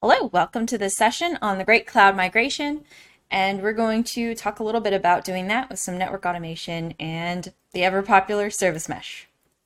Hello, welcome to this session on the Great Cloud Migration, and we're going to talk a little bit about doing that with some network automation and the ever-popular service mesh.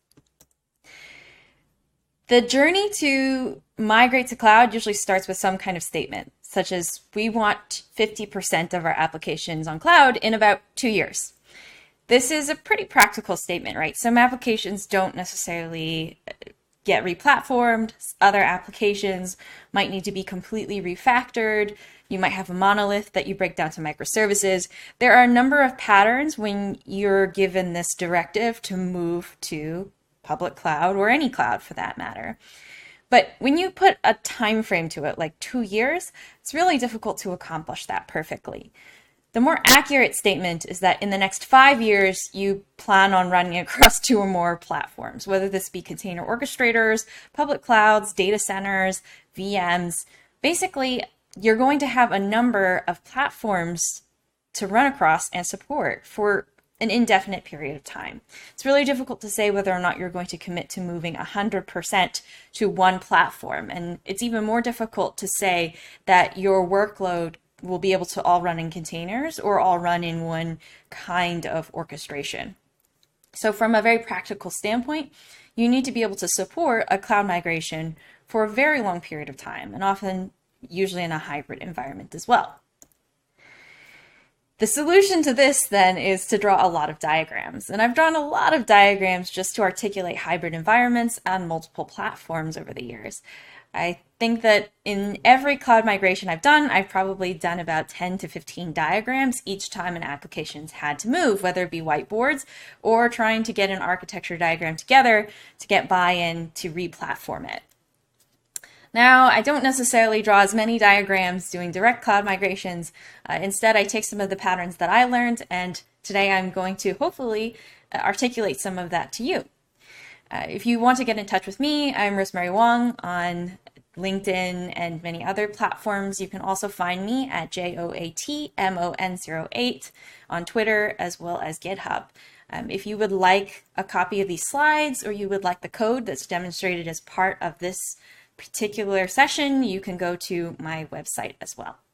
The journey to migrate to cloud usually starts with some kind of statement, such as we want 50% of our applications on cloud in about 2 years. This is a pretty practical statement, right? Some applications don't necessarily get replatformed. Other applications might need to be completely refactored. You might have a monolith that you break down to microservices. There are a number of patterns when you're given this directive to move to public cloud or any cloud for that matter. But when you put a time frame to it, like 2 years, it's really difficult to accomplish that perfectly. The more accurate statement is that in the next 5 years, you plan on running across 2 or more platforms, whether this be container orchestrators, public clouds, data centers, VMs. Basically, you're going to have a number of platforms to run across and support for an indefinite period of time. It's really difficult to say whether or not you're going to commit to moving 100% to one platform. And it's even more difficult to say that your workload will be able to all run in containers or all run in one kind of orchestration. So from a very practical standpoint, you need to be able to support a cloud migration for a very long period of time, and often usually in a hybrid environment as well. The solution to this then is to draw a lot of diagrams. And I've drawn a lot of diagrams just to articulate hybrid environments on multiple platforms over the years. I think that in every cloud migration I've done, I've probably done about 10 to 15 diagrams each time an application's had to move, whether it be whiteboards or trying to get an architecture diagram together to get buy-in to re-platform it. Now, I don't necessarily draw as many diagrams doing direct cloud migrations. Instead, I take some of the patterns that I learned, and today I'm going to hopefully articulate some of that to you. If you want to get in touch with me, I'm Rosemary Wong on LinkedIn and many other platforms. You can also find me at JOATMON08 on Twitter as well as GitHub. If you would like a copy of these slides or you would like the code that's demonstrated as part of this particular session, you can go to my website as well.